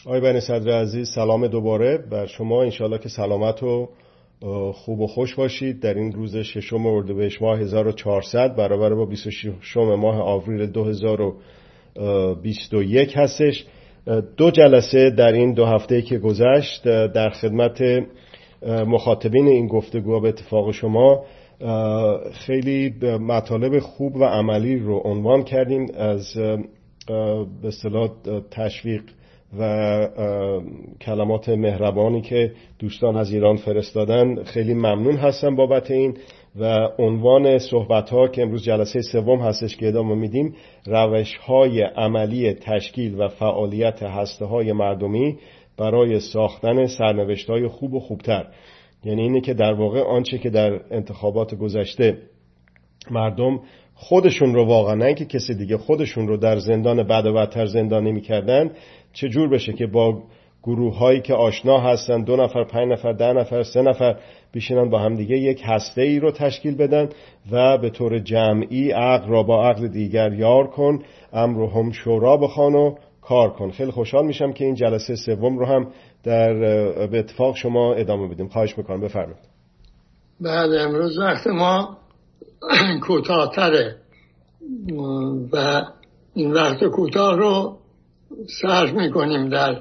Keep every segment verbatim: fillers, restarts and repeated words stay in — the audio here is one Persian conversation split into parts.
آقای بنی صدر عزیز، سلام دوباره بر شما. انشالله که سلامت و خوب و خوش باشید در این روز ششم اردیبهشت ماه هزار و چهارصد برابر با بیست و ششم ماه آوریل دو هزار و بیست و یک هستش. دو جلسه در این دو هفته که گذشت در خدمت مخاطبین این گفتگو به اتفاق شما خیلی مطالب خوب و عملی رو عنوان کردیم، از به اصطلاح تشویق و کلمات مهربانی که دوستان از ایران فرستادن خیلی ممنون هستم بابت این. و عنوان صحبت‌ها که امروز جلسه سوم هستش که ادامه میدیم، روش‌های عملی تشکیل و فعالیت هسته‌های مردمی برای ساختن سرنوشت‌های خوب و خوبتر. یعنی اینه که در واقع آنچه که در انتخابات گذشته مردم خودشون رو واقعا، نه اینکه کسی دیگه، خودشون رو در زندان بد و بدتر زندانی می‌کردن، چجور بشه که با گروه هایی که آشنا هستن، دو نفر، پنج نفر، ده نفر، سه نفر بشینن با هم دیگه یک هسته ای رو تشکیل بدن و به طور جمعی عقل را با عقل دیگر یار کن، امر و هم شورا بخوان و کار کن. خیلی خوشحال میشم که این جلسه سوم رو هم در به اتفاق شما ادامه بدیم. خواهش میکنم، بفرمایید. بعد امروز وقت ما کوتاه‌تره و این وقت کوتاه رو صرف میکنیم در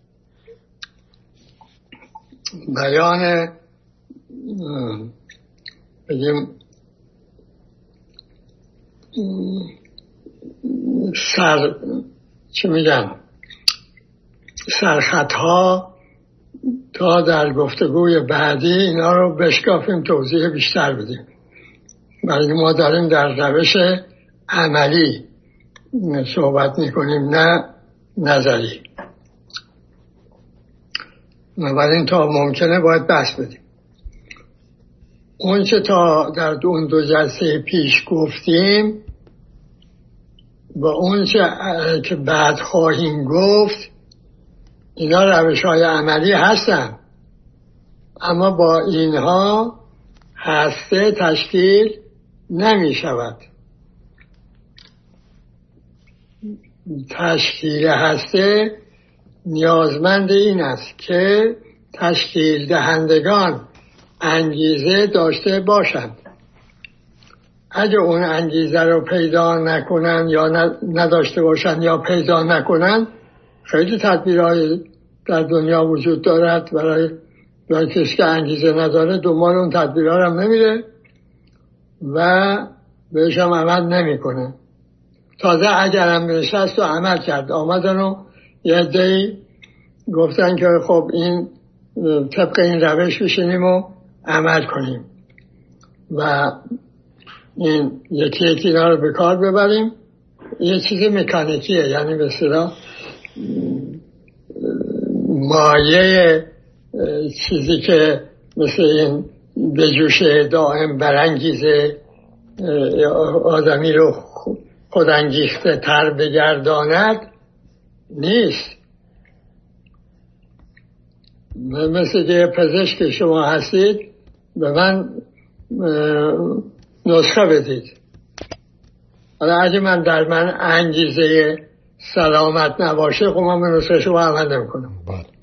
بیان بگیم سر چه میگن سرخطها، تا در گفتگوی بعدی اینا رو بشکافیم، توضیح بیشتر بدیم. ولی ما داریم در روش عملی صحبت میکنیم، نه نظری. ولی تا ممکنه باید بحث بدیم. اون چه تا در اون دو جلسه پیش گفتیم و اون چه که بعد خواهیم گفت، اینا روش های عملی هستن، اما با اینها هسته تشکیل نمی شود. تشکیل هسته نیازمند این است که تشکیل دهندگان انگیزه داشته باشند. اگه اون انگیزه رو پیدا نکنن یا نداشته باشند یا پیدا نکنن، خیلی تدبیرهای در دنیا وجود دارد برای برای کسی که انگیزه نداره، دنبال اون تدبیرها هم نمیره و بهش هم عمل نمیکنه. تازه اگر هم نشست و عمل کرد، آمدن و یه عده‌ای گفتن که خب این طبق این روش بشینیم و عمل کنیم و این یکی یکی اینا رو به کار ببریم. یه چیز مکانیکیه، یعنی به اصطلاح مایه چیزی که مثل این بجوشه دائم برانگیزه آدمی رو خودانگیخته تر بگرداند نیست. مثل که پزشک شما هستید، به من نسخه بدید. حالا اگه من در من انگیزه سلامت نباشه، خب من به نسخه شما عمل نمی کنم.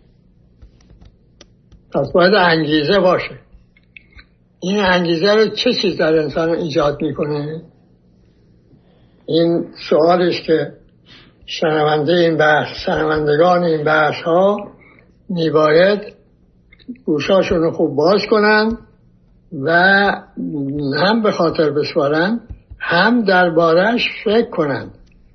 پس باید انگیزه باشه. این انگیزه رو چه چیز در انسان ایجاد میکنه؟ این سوالش که شنونده این بحث، شنوندگان این بحث ها میباید گوشاشون رو خوب باز کنن و هم به خاطر بسپارن، هم دربارش فکر کنن.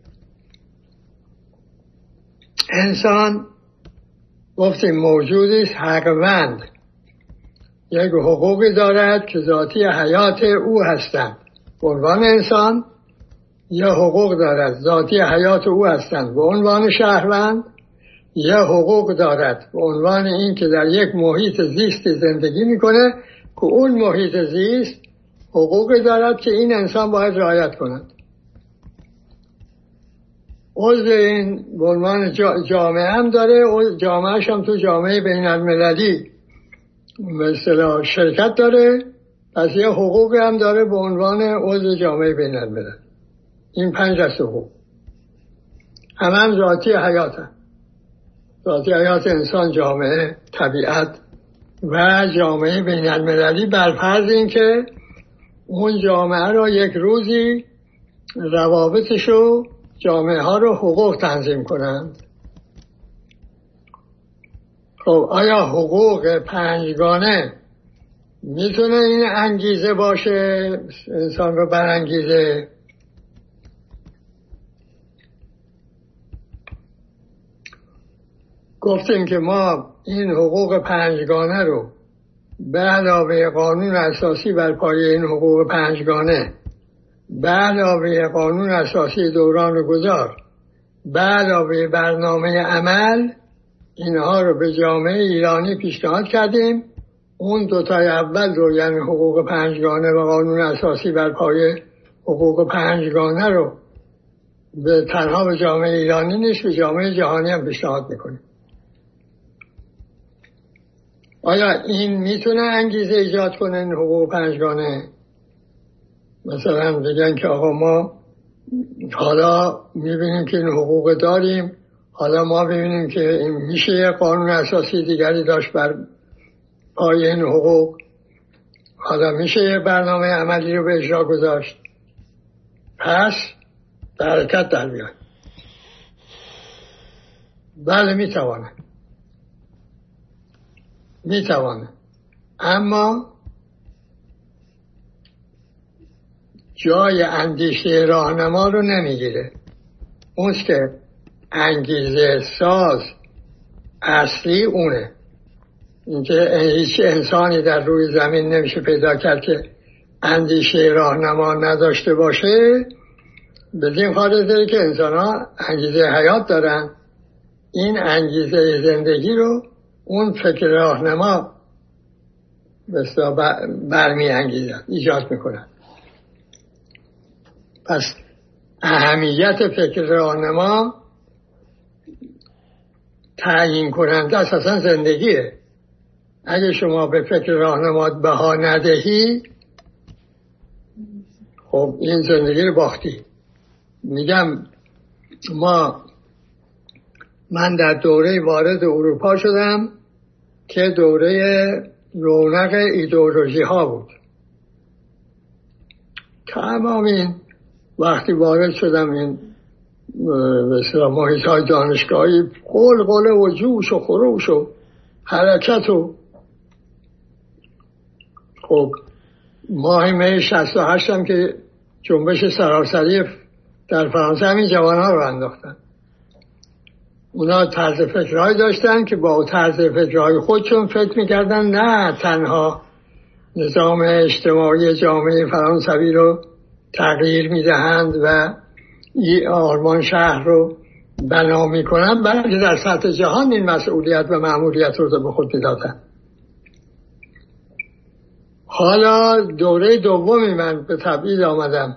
انسان گفتیم موجودی است حقوند، یک حقوقی دارد که ذاتی حیات او هستند. به عنوان انسان یه حقوق دارد ذاتی حیات او هستند. به عنوان شهروند یه حقوق دارد به عنوان این که در یک محیط زیست زندگی میکنه که اون محیط زیست حقوقی دارد که این انسان باید رعایت کند. عضو این به عنوان جامعه هم داره، جامعهش هم تو جامعه بین المللی مثلا شرکت داره، پس یه حقوقی هم داره به عنوان عضو جامعه بین المللی. این پنج دسته حقوق همه هم ذاتی حیات هم. ذاتی حیات انسان، جامعه، طبیعت و جامعه بین المللی، بر فرض این که اون جامعه را یک روزی روابطش رو، جامعه ها رو حقوق تنظیم کنند. خب آیا حقوق پنجگانه میتونه این انگیزه باشه انسان رو برانگیزه؟ گفتیم که ما این حقوق پنجگانه رو به علاوه قانون اساسی بر پایه این حقوق پنجگانه، به علاوه قانون اساسی دوران گذار، به علاوه برنامه عمل، اینها رو به جامعه ایرانی پیشنهاد کردیم. اون دوتای اول رو، یعنی حقوق پنجگانه و قانون اساسی بر پایه حقوق پنجگانه رو به تنها به جامعه ایرانی نیست، به جامعه جهانی هم پیشنهاد میکنیم. آیا این میتونه انگیزه ایجاد کنه این حقوق پنجگانه؟ مثلا بگن که آقا ما حالا میبینیم که این حقوق داریم، حالا ما ببینیم که این میشه یه قانون اساسی دیگری داشت بر پای این حقوق، حالا میشه یه برنامه عملی رو به اجرا گذاشت، پس به حرکت در بیان. بله میتوانه میتوانه اما جای اندیشه راهنما رو نمیگیره. اون که انگیزه ساز اصلی اونه. اینکه هیچ انسانی در روی زمین نمیشه پیدا کرد که اندیشه راهنما نداشته باشه، بدین خاطر داره که انسان ها انگیزه حیات دارن. این انگیزه زندگی رو اون فکر راهنما بسیار برمی انگیزن، ایجاد میکنن. پس اهمیت فکر راهنما تعیین کننده اساسا زندگیه. اگه شما به فکر راهنما بها ندهی، خب این زندگی رو باختی. میگم ما من در دوره وارد اروپا شدم که دوره رونق ایدئولوژی ها بود. تمام این وقتی وارد شدم این مثلا محیط های دانشگاهی، قلقله و جوش و خروش و حرکت و خب ماه می شصت و هشت هم که جنبش سراسری در فرانسه همین جوان ها رو انداختن. اونا طرز فکرهایی داشتن که با طرز فکرهای خودشون فکر میکردن نه تنها نظام اجتماعی جامعه فرانسوی رو تغییر میدهند و این آرمان شهر رو بنا میکنند، بلکه در سطح جهان این مسئولیت و مأموریت رو به خود میدادن. حالا دوره دومی من به تبعید آمدم،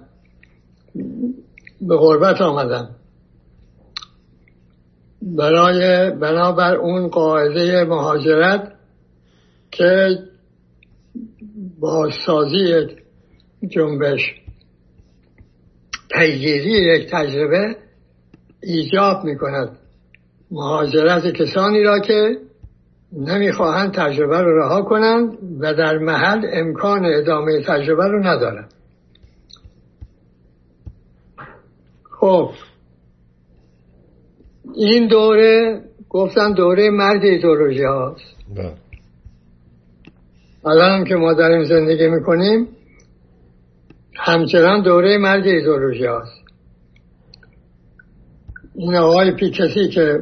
به غربت آمدم برای بنابر اون قاعده مهاجرت که با سازی یک جنبش پیگیری یک تجربه ایجاب می کند مهاجرت کسانی را که نمیخواهند تجربه رو رها کنند و در محل امکان ادامه تجربه رو ندارند. خب این دوره گفتن دوره مرگ ایدئولوژی هاست. الان که ما داریم زندگی میکنیم همچنان دوره مرگ ایدئولوژی هاست. این آقای پیکسی که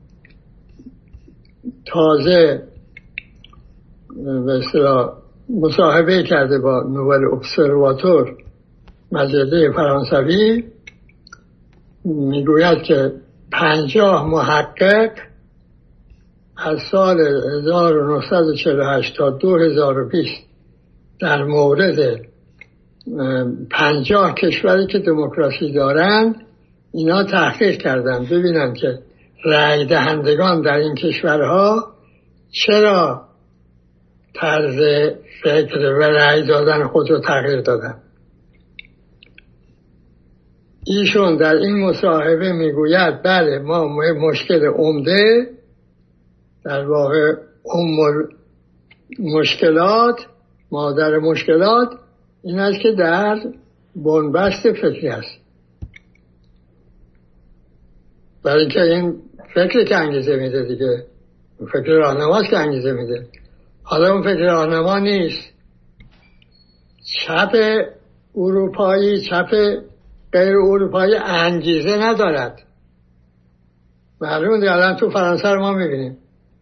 تازه به اصطلاح مصاحبه کرده با نوول ابسرواتور مجله فرانسوی، میگوید که پنجاه محقق از سال هزار و نهصد و چهل و هشت تا دو هزار و بیست در مورد پنجاه کشوری که دموکراسی دارند اینا تحقیق کردن ببینن که رأی دهندگان در این کشورها چرا طرز فکر و رأی دادن خود رو تغییر دادن. ایشون در این مصاحبه میگوید بله ما مشکل عمده در واقع ام مشکلات، مادر مشکلات این است که در بنبست فکری است. برای اینکه این فکر که انگیزه میده دیگه، فکر راهنماست که انگیزه میده. حالا اون فکر راهنما نیست، چپ اروپایی، چپ غیر اروپایی انگیزه ندارد. معلومه دیگه الان تو فرانسه رو ما میبینیم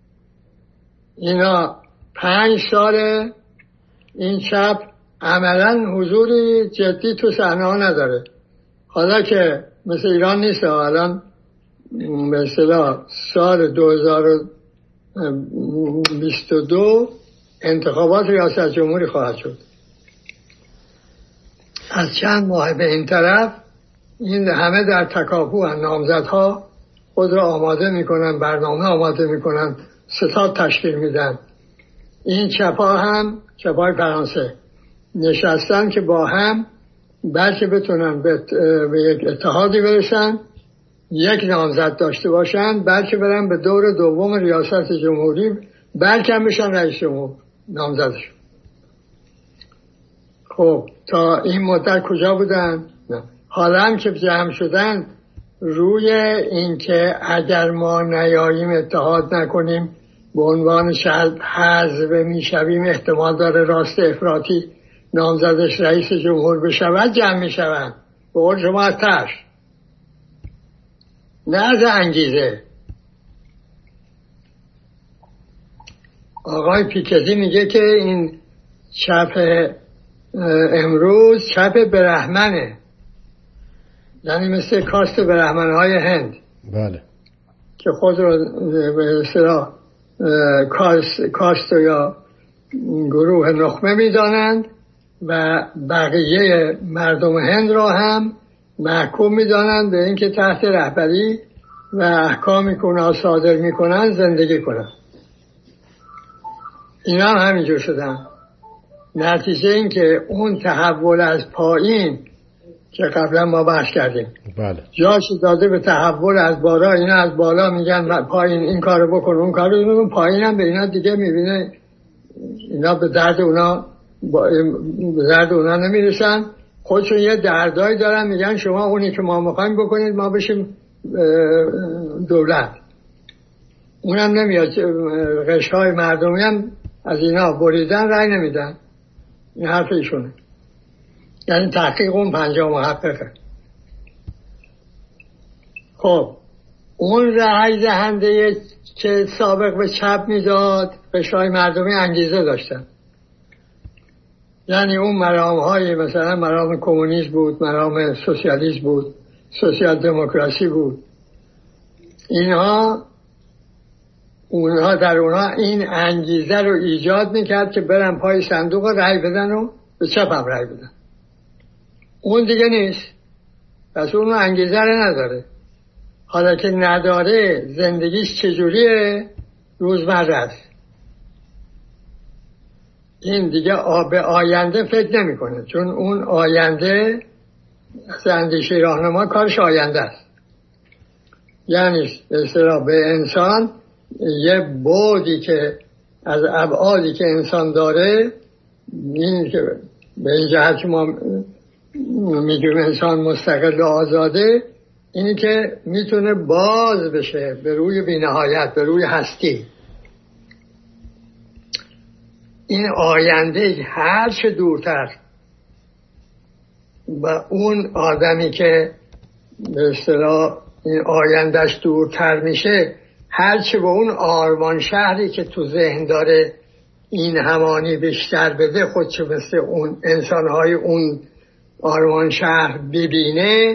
اینا پنج سال این چپ عملا حضوری جدی تو صحنه ها نداره. حالا که مثل ایران نیست، الان مثلا سال دو هزار و بیست و دو انتخابات ریاست جمهوری خواهد شد. از چند ماه به این طرف این همه در تکاپو هم نامزدها خود را آماده میکنن، برنامه آماده میکنن، ستاد تشکیل میدن. این چپا هم چپای فرانسه نشستن که با هم بلکه بتونن به یک اتحادی برسن، یک نامزد داشته باشن، بلکه برن به دور دوم ریاست جمهوری، بلکه هم بشن رئیس جمهور نامزدشون. خب تا این مدت کجا بودن؟ نه. حالا هم که جمع شدن روی این که اگر ما نیاییم اتحاد نکنیم به عنوان شرط حذف میشویم، احتمال داره راست افراطی نامزدش رئیس جمهور بشود، جمع میشوند به قول شما از ترس، نه از انگیزه. آقای پیکتی میگه که این چپ امروز چپ برهمنه، یعنی مثل کاست برهمنهای هند. بله. که خود رو به اصطلاح کاست, کاست یا گروه نخبه میدانند و بقیه مردم هند را هم محکوم میدانند به اینکه تحت رهبری و احکامی که اونا صادر میکنن زندگی کنن. اینا هم همینجور شدن. نتیجه این که اون تحول از پایین که قبلا ما بحث کردیم بله. جاش داده به تحول از بالا. اینا از بالا میگن پایین این کارو بکن اون کارو بکن، پایین هم به اینا دیگه میبینه اینا به درد اونا به درد اونا نمیرسن، خودشون یه دردایی دارن، میگن شما اونی که ما میخوایم بکنید ما بشیم دولت. اونم نمیاد، قشرهای مردمی هم از اینا بریدن، رای نمیدن. این حرف ایشونه. یعنی تحقیق اون پنجاه محققه. خب اون رای دهنده که سابق به چپ میداد قشرهای مردمی انگیزه داشتن، یعنی اون مرام های مثلا مرام کمونیسم بود، مرام سوسیالیسم بود، سوسیال دموکراسی بود، اینها اونها در اونها این انگیزه رو ایجاد میکرد که برن پای صندوق رای بدن و به چپ هم رای بدن. اون دیگه نیست، پس اون انگیزه رو نداره. حالا که نداره زندگیش چجوریه؟ روزمره است. این دیگه به آینده فکر نمی کنه، چون اون آینده از اندیشه راهنما کارش آینده است. یعنی به اصطلاح به انسان یه بعدی که از ابعادی که انسان داره، این که به این جهت که ما میگیم انسان مستقل و آزاده، اینی که میتونه باز بشه به روی بی‌نهایت، به روی هستی. این آینده هر چه دورتر و اون آدمی که به اصطلاح این آیندهش دورتر میشه، هر چه به اون آرمان شهری که تو ذهن داره این همانی بیشتر بده، خودشو مثل اون انسانهای اون آرمان شهر ببینه،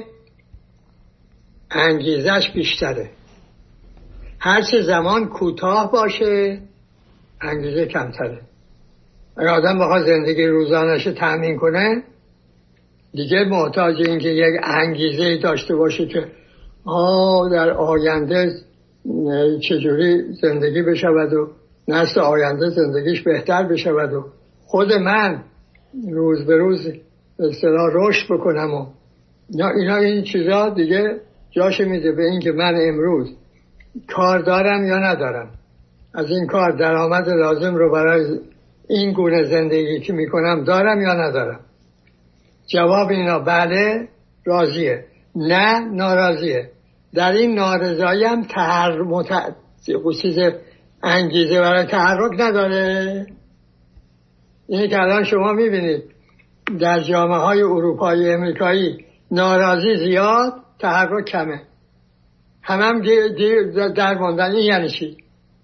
انگیزش بیشتره. هر چه زمان کوتاه باشه انگیزه کمتره. اگر آدم بخواد زندگی روزانه‌اش تأمین کنه، دیگه محتاج این که یک انگیزه داشته باشه که آه در آینده چجوری زندگی بشود و نسل آینده زندگیش بهتر بشود و خود من روز به روز به اصطلاح رشد بکنم و اینا این چیزا دیگه جاش میده به این که من امروز کار دارم یا ندارم. از این کار درآمد لازم رو برای این گونه زندگی که میکنم دارم یا ندارم؟ جواب اینا بله، راضیه، نه، ناراضیه. در این نارضایی هم تحر... مت... چیز انگیزه برای تحرک نداره. اینی که الان شما میبینید در جامعه های اروپایی امریکایی ناراضی زیاد، تحرک کمه، هم هم در ماندن. این یعنی چی؟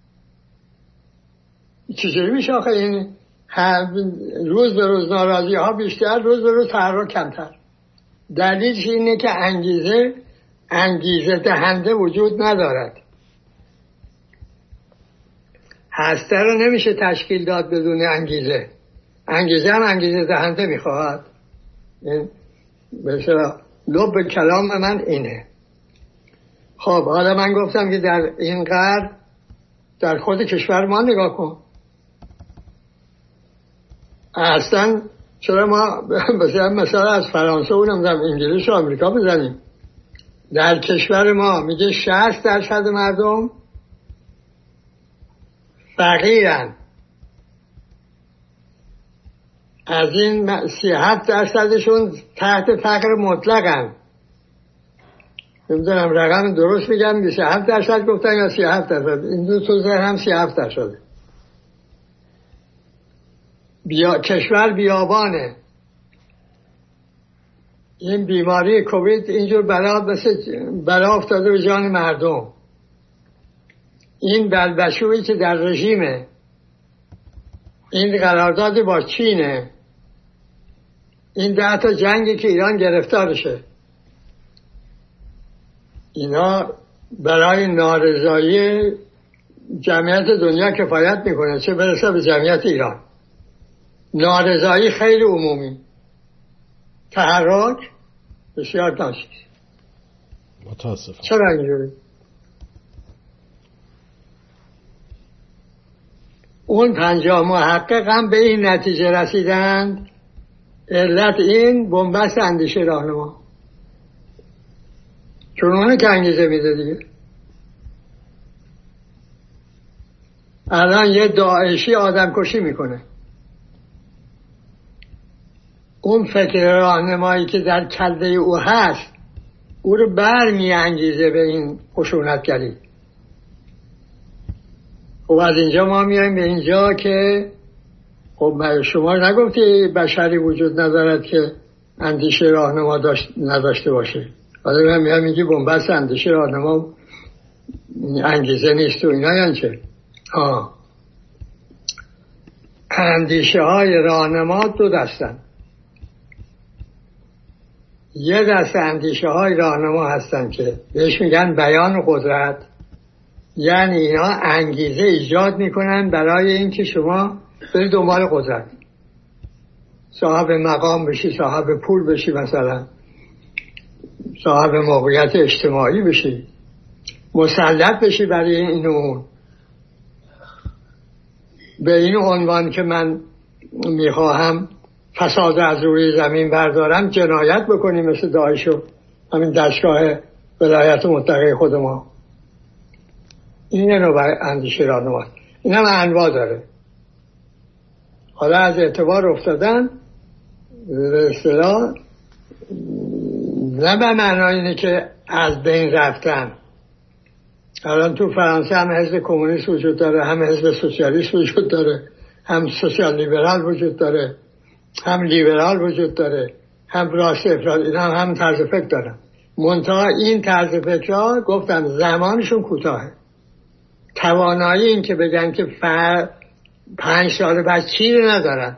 چجوری میشه آخه این روز به روز ناراضی ها بیشتر، روز به روز تحرک کمتر؟ دلیلش اینه که انگیزه انگیزه دهنده وجود ندارد. هسته رو نمیشه تشکیل داد بدون انگیزه. انگیزه هم انگیزه دهنده میخواهد. این بسیار لب کلام من اینه. خب حالا من گفتم که در این قرن در خود کشور ما نگاه کن. اصلا چرا ما مثلا از فرانسه اونم در انگلیس و آمریکا بزنیم؟ در کشور ما میگه شصت درصد مردم فقیرن، از این سی و هفت درصدشون تحت فقر مطلقن. نمیدونم رقم درست میگم، سی و هفت درصد گفتن یا سی و هفت درصد؟ این دو تا زر هم سی و هفت درصده. بیا... کشور بیابانه. این بیماری کووید اینجور بلا مثل بلا افتاده به جان مردم. این بلبشویی که در رژیمه، این قرارداد با چینه، این ده تا جنگی که ایران گرفتارشه، اینا برای نارضایی جمعیت دنیا کفایت میکنه، چه برسه به جمعیت ایران. نارضایی خیلی عمومی، تحرک بسیار داشت. متاسفم. چرا اینجوری؟ اون پنجاه محقق هم به این نتیجه رسیدند علت این بنبست اندیشه راهنما، چون اونه که انگیزه میده دیگه. الان یه داعشی آدم کشی میکنه، اون فکر راهنمایی که در کله او هست او رو بر می انگیزه به این خشونتگری. خب از اینجا ما میایم به اینجا که خب شما نگفتی بشری وجود ندارد که اندیشه راهنما داشت نداشته باشه. حالا من میام میگی بنبست اندیشه راهنما انگیزه نیست و اینا یعنی چه؟ آه. اندیشه های راهنما دو دستن. یه دست اندیشه های راهنما هستن که بهش میگن بیان قدرت، یعنی اینا انگیزه ایجاد میکنن برای اینکه شما برید دنبال قدرت، صاحب مقام بشی، صاحب پول بشی، مثلا صاحب موقعیت اجتماعی بشی، مسلط بشی برای این و اون، به این عنوان که من میخواهم فساد از روی زمین بردارم، جنایت بکنیم مثل داعش و همین دستگاه ولایت مطلقه خود ما. این نوع اندیشه راهنما، این هم انواع داره. حالا از اعتبار افتادن به اصطلاح نه به معنای اینه که از بین رفتن. الان تو فرانسه هم حزب کمونیست وجود داره، هم حزب سوسیالیست وجود داره، هم سوسیال لیبرال وجود داره، هم لیبرال وجود داره، هم راست افراد. اینا هم, هم طرز فکر دارن. منتها این طرز فکرها گفتم زمانشون کوتاهه. توانایی این که بگن که فر پنج سال بعد چی رو ندارن،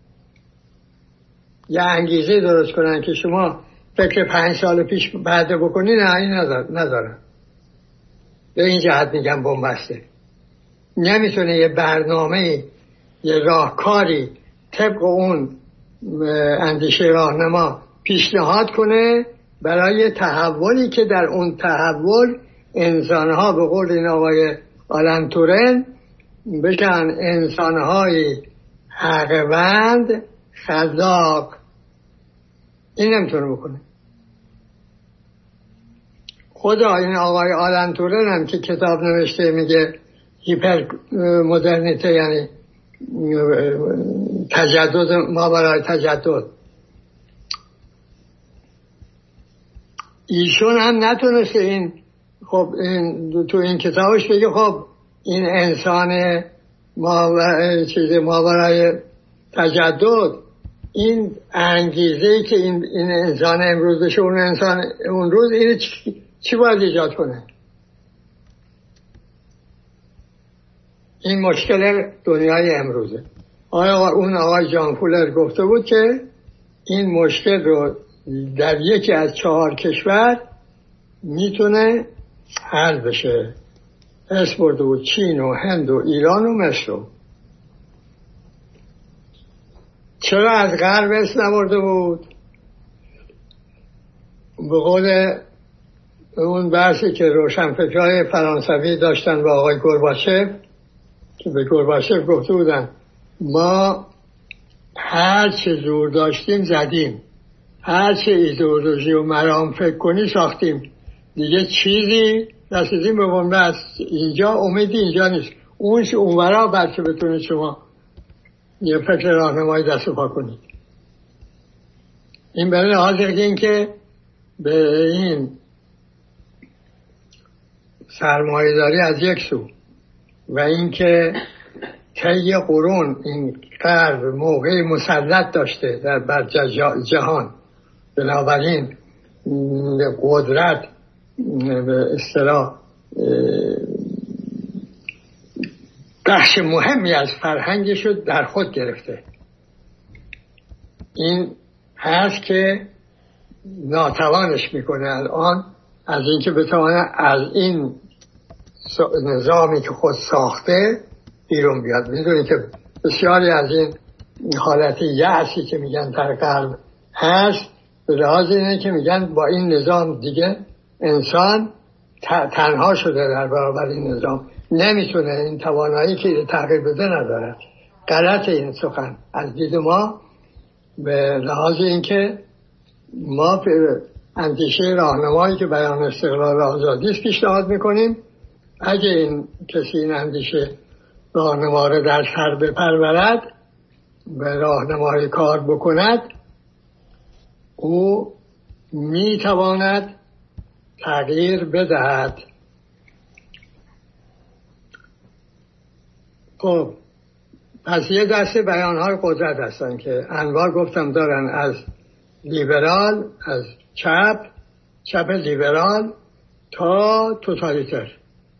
یا انگیزه درست کنن که شما فکر پنج سال پیش بعد بکنی، نه این ندارن. به این جهت میگم بنبسته. نمیتونه یه برنامه، یه راهکاری طبق اون اندیشه راهنما پیشنهاد کنه برای تحولی که در اون تحول انسانها به قول این آقای آلن تورن بشن انسانهای حقیقتمند، خلاق. این نمیتونه بکنه. خدا این آقای آلن تورن هم که کتاب نوشته میگه هیپر مدرنیته یعنی تجدد، ما برای تجدد. ایشون هم نتونسته این خب این تو این کتابش بگه خب این انسان ما چیز ما برای تجدد، این انگیزه‌ای که این این انسان امروز بشه اون انسان اون روز، این چی, چی باید ایجاد کنه؟ این مشکل دنیای امروزه. آیا اون آقای جان فولر گفته بود که این مشکل رو در یکی از چهار کشور میتونه حل بشه. اسم برده بود چین و هند و ایران و مصر. چرا از غرب اسم نبرده بود؟ به قول اون بحثی که روشنفکرای فرانسوی داشتن با آقای گورباچف، که به گورباچف گفته بودن ما هر چه زور داشتیم زدیم، هر چه ایدئولوژی و مرام فکر کنی ساختیم، دیگه چیزی رسیدیم به بنبست، اینجا امیدی اینجا نیست. اون چه اونورا بلکه بتونید شما یه فکر راهنمایی دست و پا کنید. این برای حاضر این که به این سرمایه‌داری از یک سو و این که طی قرون این غرب موقع مسلط داشته در بر جهان، بنابراین قدرت به اصطلاح بخش مهمی از فرهنگش رو در خود گرفته. این هست که ناتوانش میکنه الان از اینکه بتونه از این نظامی که خود ساخته بیرون بیاد. میدونی که بسیاری از این حالت یأسی که میگن در غرب هست به لحاظ اینه که میگن با این نظام دیگه انسان تنها شده در برابر این نظام، نمیتونه، این توانایی که تغییر بده نداره. غلط این سخن از دید ما، به لحاظ اینکه ما به اندیشه راهنمایی که بیان استقلال آزادی است پیشنهاد میکنیم. اگه این کسی این اندیشه راهنما رو در سر بپرورد، به راهنمای کار بکند، او میتواند تغییر بدهد. خب پس یه دسته بیانهای قدرت هستن که انواع گفتم دارن، از لیبرال، از چپ چپ لیبرال تا توتالیتر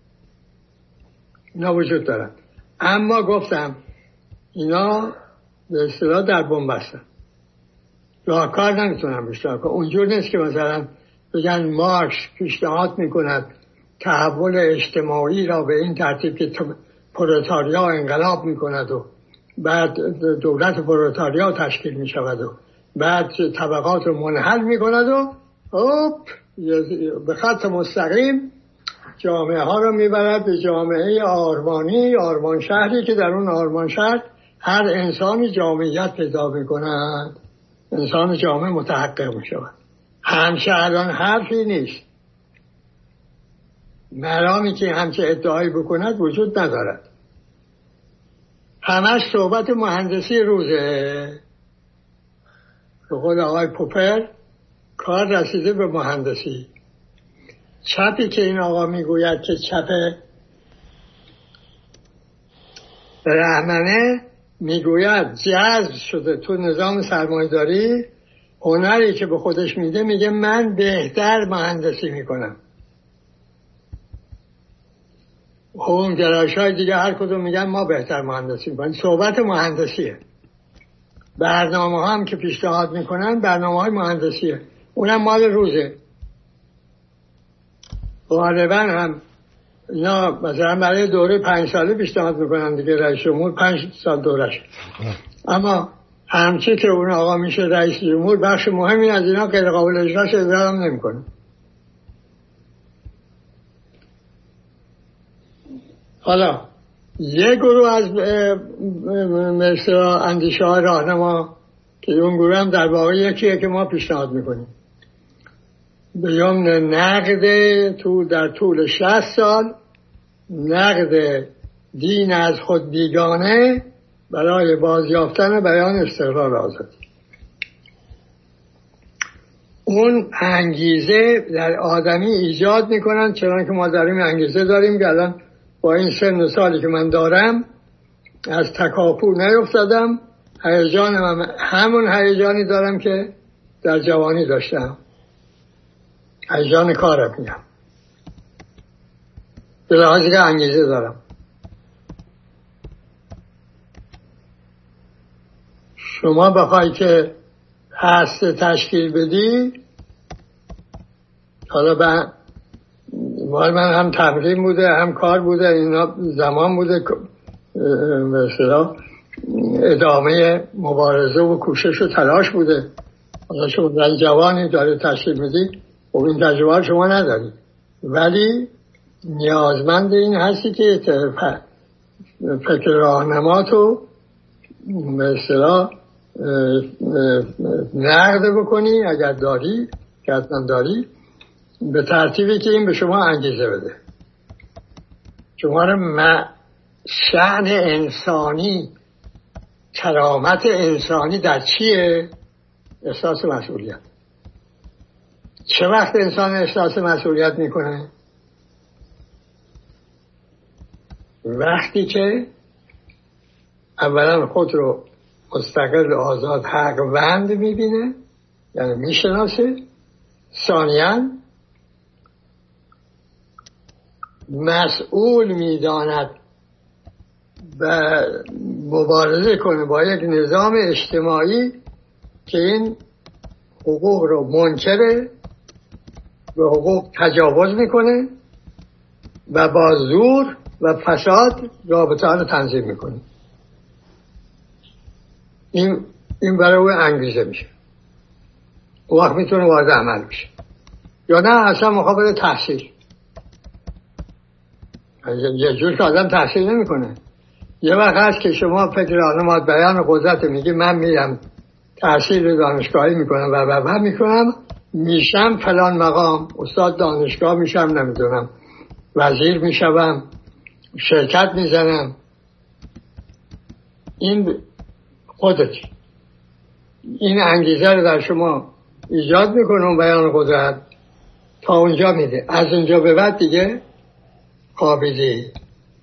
اینا وجود دارن. اما گفتم اینا به اصطلاح در بن‌بستن، راهکار نمیتونن بیشتر کنن. اونجور نیست که مثلا بگن مارکس پیشنهاد میکند تحول اجتماعی را به این ترتیب که پرولتاریا انقلاب میکند و بعد دولت پرولتاریا تشکیل میشود و بعد طبقات رو منحل میکند و هوپ به خط مستقیم جامعه ها رو میبرد به جامعه آرمانی، آرمان شهری که در اون آرمان شهر هر انسانی جامعیت پیدا میکند، انسان جامعه متحقق میشود. همچه الان حرفی نیست، مرامی که همچه ادعایی بکند وجود ندارد. همش صحبت مهندسی روزه. به قول آقای پوپر کار رسیده به مهندسی. چپی که این آقا میگوید که چپ رحمنه، میگوید جذب شده تو نظام سرمایه‌داری، هنری که به خودش میده میگه من بهتر مهندسی میکنم. اون گرایش‌های دیگه هر کدوم میگن ما بهتر مهندسی میکنیم. صحبت مهندسیه. برنامه هم که پیشنهاد میکنن برنامه های مهندسیه، اونم مال روزه. غالبا هم اینا مثلا برای دوره پنج ساله پیشنهاد میکنن دیگه، رئیس جمهور پنج سال دورش. اما همچه که اون آقا میشه رئیس جمهور، بخش مهمی از اینا غیر قابل اجراش اجرا هم نمیکنه. حالا یک گروه از مثلا اندیشه های راهنما که اون گروه هم در واقع یکیه که ما پیشنهاد میکنیم، به یمن نقد تو در طول شصت سال نقد دین از خود بیگانه برای بازیافتن بیان استقلال آزادی. اون انگیزه در آدمی ایجاد میکنن، چنانکه که ما داریم انگیزه داریم که الان با این سن و سالی که من دارم از تکاپو نیفتادم، هیجانم همون هیجانی دارم که در جوانی داشتم، هیجان کارم میگم، به لحاظی که انگیزه دارم. شما بخوای که هسته تشکیل بدی، حالا به مال من هم تمرین بوده هم کار بوده، اینا زمان بوده، مثلا ادامه مبارزه و کوشش و تلاش بوده. حالا شما در جوانی داره تشکیل میدی، خب این تجربه شما نداری، ولی نیازمند این هستی که فکر راهنماتو مثلا نقد بکنی اگر داری، که حتما داری، به ترتیبی که این به شما انگیزه بده. شما رو شأن انسانی، کرامت انسانی در چیه؟ احساس مسئولیت. چه وقت انسان احساس مسئولیت میکنه؟ وقتی که اولا خود رو مستقل آزاد حق‌وند میبینه، یعنی میشناسه. ثانیاً مسئول میداند و مبارزه کنه با یک نظام اجتماعی که این حقوق رو منکره، به حقوق تجاوز میکنه و با زور و فساد رابطه ها رو تنظیم میکنه. این این برای او انگیزه میشه، اون وقت میتونه وارد عمل بشه. یا نه اصلا مقابل تحصیل، یه جور که آدم تحصیل نمیکنه. یه وقت هست که شما فکر راهنمات بیان قدرت میگی من میرم تحصیل دانشگاهی میکنم و و و میکنم، میشم فلان مقام، استاد دانشگاه میشم، نمیدونم وزیر میشم، شرکت میزنم. این خودت این انگیزه رو در شما ایجاد میکنه بیان قدرت، تا اونجا میده. از اونجا به بعد دیگه قابلی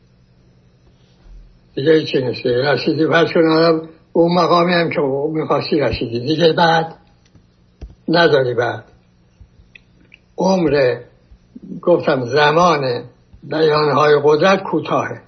دیگه چی نیستی، رسیدی پس کنارم اون مقامی هم که میخواستی رسیدی دیگه، بعد نداری. بعد عمر گفتم زمان بیانهای قدرت کوتاهه.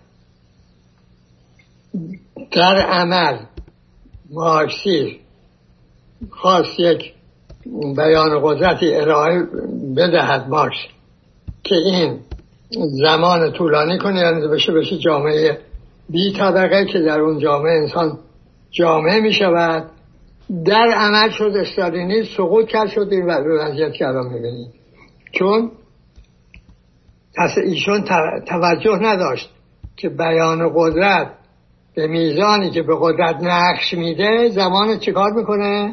در عمل مارکسیسم خواست یک بیان قدرتی ارائه بدهد مارکس که این زمان طولانی کنه، یعنی بشه بشه جامعه بی طبقه که در اون جامعه انسان جامعه می شود. در عمل شد استالینیسم سقوط کرد، شد این وضعیت که الان می بینید. چون ایشون توجه نداشت که بیان قدرت به میزانی که به قدرت نقش میده زمان چیکار میکنه؟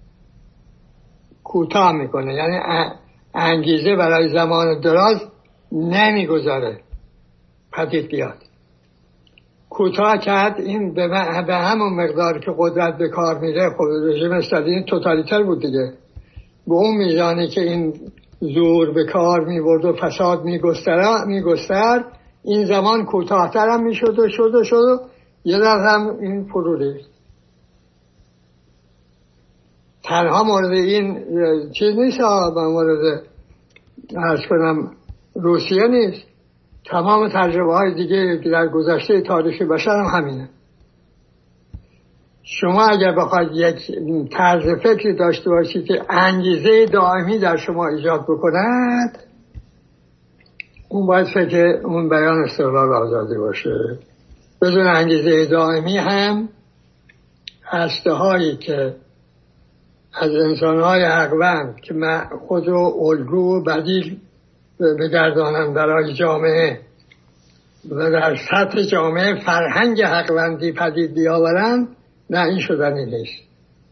کوتاه میکنه، یعنی انگیزه برای زمان دراز نمیگذاره پدید بیاد. کوتاه کرد. این به همون مقدار که قدرت به کار میره، خب رژیم استالین توتالیتر بود دیگه، به اون میزانی که این زور به کار میبرد و فساد میگستر، این زمان کوتاهتر هم میشد و شد و شد و یه در هم این فرو ریخت. تنها مورد این چیز نیست، مورد عرض کنم روسیه نیست، تمام تجربه های دیگه که در گذشته تاریخ بشر هم همینه. شما اگر بخواید یک طرز فکری داشته باشید که انگیزه دائمی در شما ایجاد بکند، اون باید فکر اون بیان استقلال آزادی باشه. بدون انگیزه دائمی هم هسته هایی که از انسانهای حقوند که خود رو الگو و بدیل بگردانن برای جامعه و در سطح جامعه فرهنگ حقوندی پدید بیاورن، نه این شدنی نیست.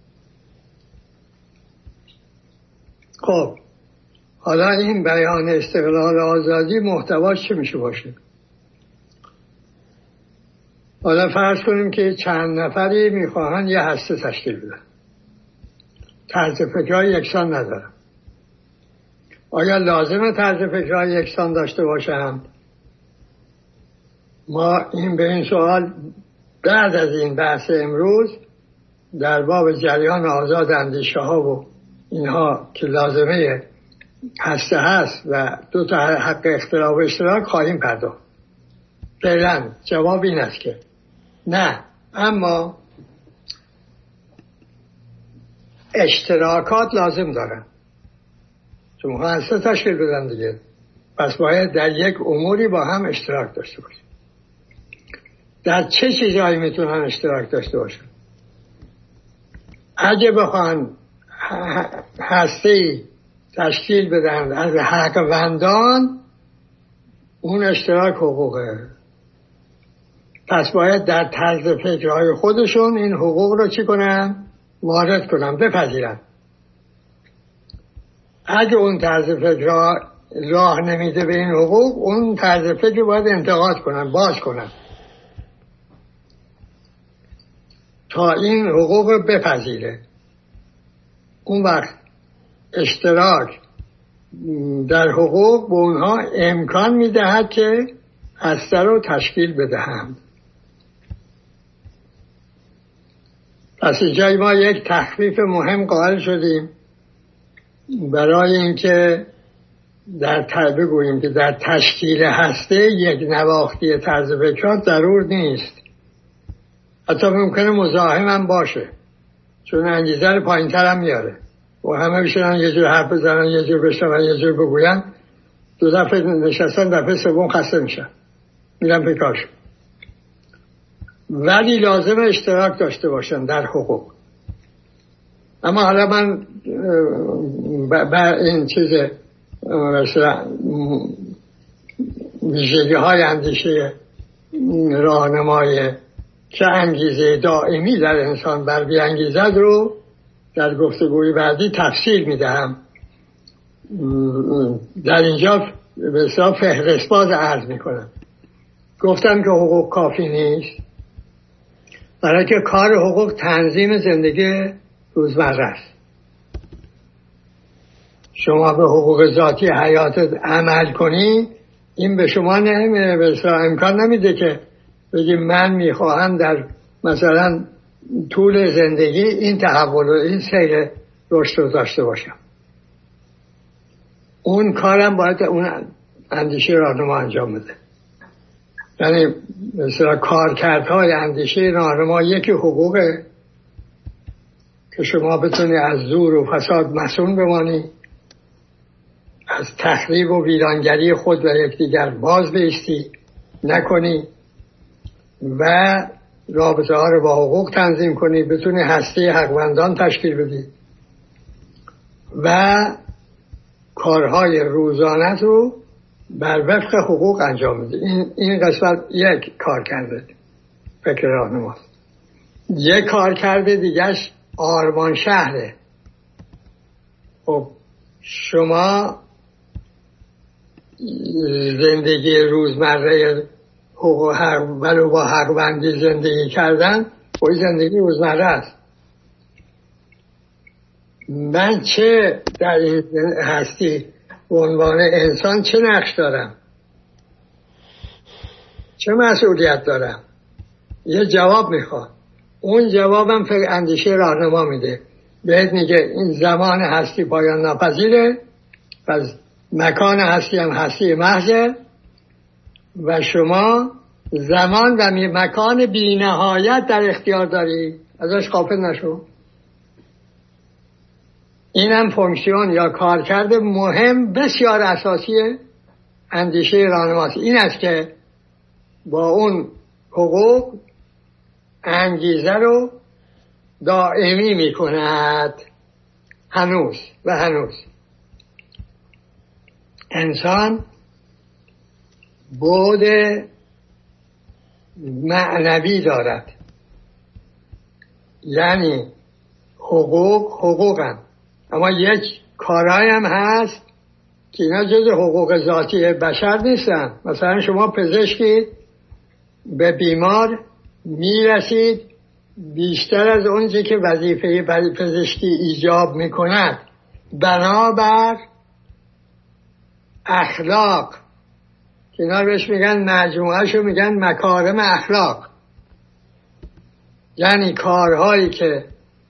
خب حالا این بیان استقلال آزادی محتواش چه میشه باشه؟ حالا فرض کنیم که چند نفری میخواهن یه هسته تشکیل بدن، طرز فکرهای یکسان ندارن. آیا لازمه طرز فکرهای یکسان داشته باشند؟ ما این به این سوال بعد از این بحث امروز در باب جریان آزاد اندیشه ها و اینها که لازمه هسته هست و دو تا حق اختلاف و اشتراک خواهیم پرداخت. فعلا جواب این است که نه، اما اشتراکات لازم دارن، چون هسته تشکیل بدن دیگه، پس باید در یک اموری با هم اشتراک داشته باشن. در چه چیزایی میتونن اشتراک داشته باشن؟ اگه بخوان هسته‌ای تشکیل بدن از حقوندان، اون اشتراک حقوقه. پس باید در طرز فکرهای خودشون این حقوق رو چی کنن؟ وارد کنن، بپذیرن. اگه اون طرز فکر راه نمیده به این حقوق، اون طرز فکر باید انتقاد کنن، باز کنن تا این حقوق بپذیره. اون وقت اشتراک در حقوق به اونها امکان میدهد که هسته رو تشکیل بدهند. پس اینجا ما یک تخفیف مهم قائل شدیم برای اینکه در تربیه گوییم که در تشکیل هسته یک نواختی طرز فکرات ضرور نیست، حتی ممکنه مزاحم هم باشه، چون انگیزه رو پایین تر هم میاره و همه بشنن یه جور حرف بزنن، یه جور بشنن، یه جور بگوین، دو دفعه نشستن، دفعه سوم خسته میشن، میرن پیکارشون. ولی لازم اشتراک داشته باشن در حقوق. اما حالا من بر این چیز مثلا ویژگی های اندیشه راهنمای که انگیزه دائمی در انسان بر بیانگیزد رو در گفتگوی بعدی تفصیل میدهم. در اینجا به اصطلاح فهرست باز عرض میکنم. گفتم که حقوق کافی نیست، برای که کار حقوق تنظیم زندگی روزمره است. شما به حقوق ذاتی حیاتت عمل کنی، این به شما نمیده، به اصطلاح امکان نمیده که بگی من میخواهم در مثلا طول زندگی این تحول و این سیر رشد رو داشته باشم. اون کارم باید اون اندیشه راهنما انجام بده. یعنی مثلا کارکردهای اندیشه راهنما یکی حقوقه که شما بتونی از زور و فساد مصون بمانی، از تخریب و ویرانگری خود و یکدیگر باز بایستی نکنی و رابطه ها رو با حقوق تنظیم کنی، بتونی هسته حقوندان تشکیل بدی و کارهای روزانت رو بر وفق حقوق انجام بدی. این این قسمت یک کار کرده فکر راهنماست. یک کار کرده دیگهش آرمان شهره. خب شما زندگی روزمره حقوق حق ولو با حقوندی زندگی کردن و زندگی روزمره است. من چه در این هستی به عنوان انسان چه نقش دارم، چه مسئولیت دارم؟ یه جواب میخواد. اون جوابم فکر اندیشه راهنما میده، بهت میگه این زمان هستی پایان ناپذیره، پس مکان هستی هم هستی محضه و شما زمان و مکان بی نهایت در اختیار داری، ازش غافل نشو. اینم فونکسیون یا کارکرد مهم بسیار اساسی اندیشه راهنماست. این است که با اون حقوق انگیزه رو دائمی می کند. هنوز و هنوز انسان بعد معنوی دارد، یعنی حقوق حقوقن، اما یک کارهای هم هست که اینا جز حقوق ذاتی بشر نیستن. مثلا شما پزشکی به بیمار میرسید بیشتر از اونچه که وظیفه پزشکی ایجاب میکند بنابر اخلاق که اینا بهش میگن مجموعهشو میگن مکارم اخلاق، یعنی کارهایی که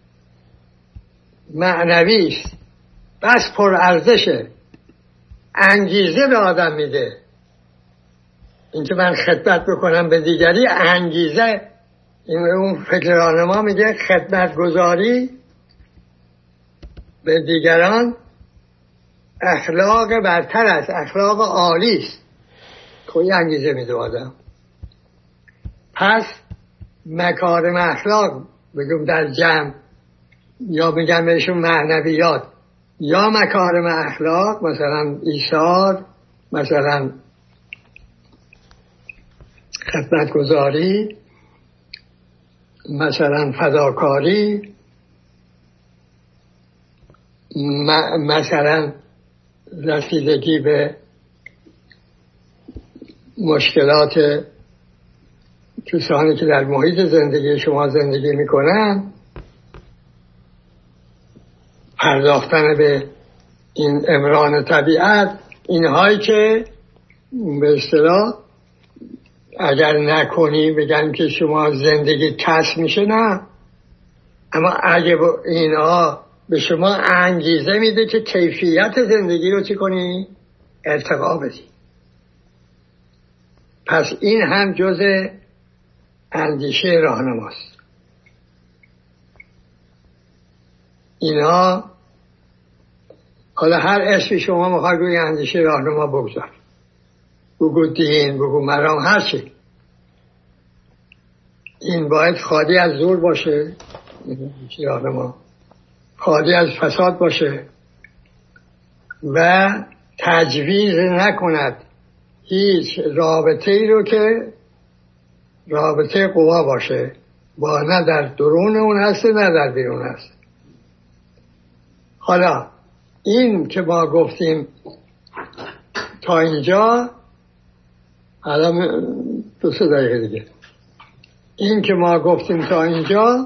معنوی است بس پر ارزشه، انگیزه به آدم میده. اینکه من خدمت بکنم به دیگری انگیزه. این اون فکر راهنما میگه خدمت گذاری به دیگران اخلاق برتر است، اخلاق عالی است، کوی انگیزه میده آدم. پس مکارم اخلاق بگم در جمع یا بگم بهشون معنویات یا مکارم اخلاق، مثلا ایثار، مثلا خدمتگزاری، مثلا فداکاری، مثلا رسیدگی به مشکلات کسانی که در محیط زندگی شما زندگی میکنن، پرداختن به این امران طبیعت، اینهایی که به اصطلاح اگر نکنی بگن که شما زندگی کس میشه، نه، اما اگه اینها به شما انگیزه میده که کیفیت زندگی رو چی کنی؟ ارتقا بدی. پس این هم جزء اندیشه راهنماست. اینها حالا هر اسمی شما میخواد روی اندیشه راهنما بگذار، بگو دین، بگو مرام، هر چی، این باید خالی از زور باشه، راهنما خالی از فساد باشه و تجویز نکند هیچ رابطه ای رو که رابطه قوا باشه، با نه در درون اون هست نه در بیرون هست. حالا این که ما گفتیم تا اینجا، الان دو سه دقیقه دیگه، این که ما گفتیم تا اینجا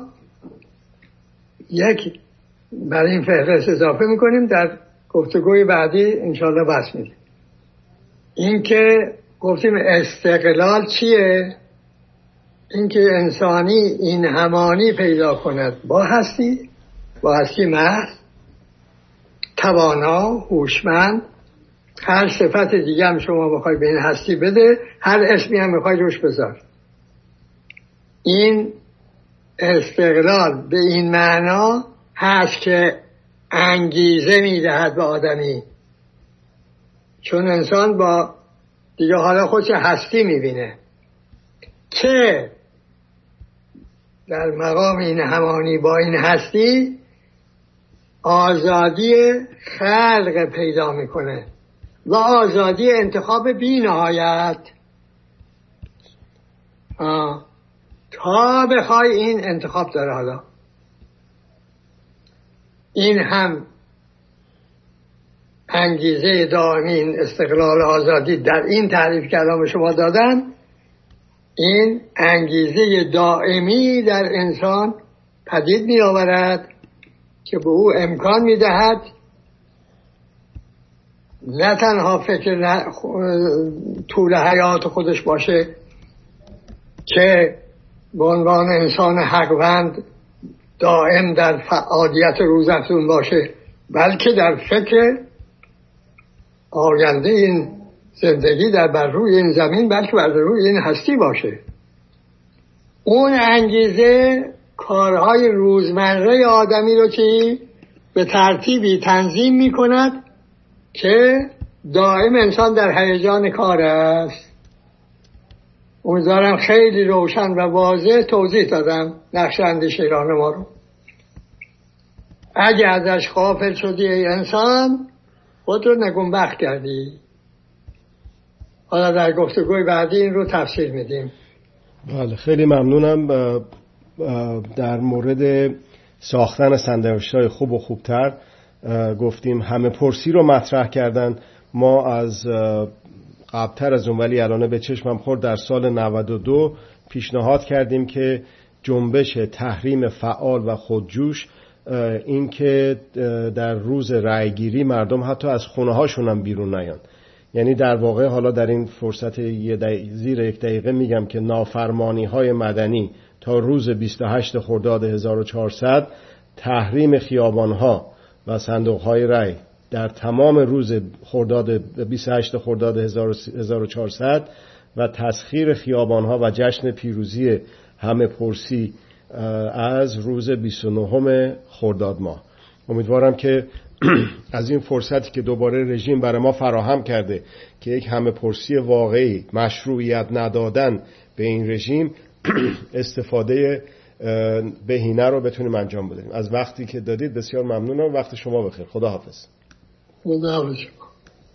یک برای این فهرست اضافه میکنیم، در گفتگوی بعدی انشالله بس میدیم. این که گفتیم استقلال چیه؟ این که انسانی این همانی پیدا کند با هستی، با هستی محض، توانا، هوشمند، هر صفت دیگه هم شما بخوای به این هستی بده، هر اسمی هم بخوای روش بذار. این استقلال به این معنا هست که انگیزه میدهد به آدمی، چون انسان با دیگه حالا خودش هستی میبینه که در مقام این همانی با این هستی آزادی خلق پیدا میکنه و آزادی انتخاب بی نهایت. آه. تا بخوای این انتخاب داره. حالا این هم انگیزه دائمی، این استقلال آزادی در این تعریف که الان به شما دادن، این انگیزه دائمی در انسان پدید می آورد که به او امکان می دهد نه تنها فکر طول حیات خودش باشه که به عنوان انسان حقوند دائم در فعالیت روزافزون باشه، بلکه در فکر آینده این زندگی در بر روی این زمین، بلکه بر روی این هستی باشه. اون انگیزه کارهای روزمره آدمی رو که به ترتیبی تنظیم می کند که دائم انسان در هیجان کار است. امیدوارم خیلی روشن و واضح توضیح دادم نقش اندیشه راهنما رو. اگه ازش غافل شدی ای انسان، خود رو نگونبخت کردی. حالا در گفتگوی بعدی این رو تفسیر میدیم. بله، خیلی ممنونم. در مورد ساختن سرنوشت‌های خوب و خوبتر گفتیم، همه پرسی رو مطرح کردن. ما از قبلتر از اون، ولی الان به چشمم خورد، در سال نود و دو پیشنهاد کردیم که جنبش تحریم فعال و خودجوش، این که در روز رأیگیری مردم حتی از خونه هاشون هم بیرون نیان، یعنی در واقع حالا در این فرصت یه دقیقه زیر یک دقیقه میگم که نافرمانی های مدنی تا روز بیست و هشت خرداد هزار و چهارصد، تحریم خیابان ها و صندوق های رأی در تمام روز خرداد بیست و هشت خرداد هزار و چهارصد و تسخیر خیابان ها و جشن پیروزی همه پرسی از روز بیست و نهم خرداد ماه. امیدوارم که از این فرصتی که دوباره رژیم برای ما فراهم کرده که یک همه پرسی واقعی، مشروعیت ندادن به این رژیم، استفاده بهینه رو بتونیم انجام بدیم. از وقتی که دادید بسیار ممنونم. وقت شما بخیر. خدا حافظ. خدا حافظ.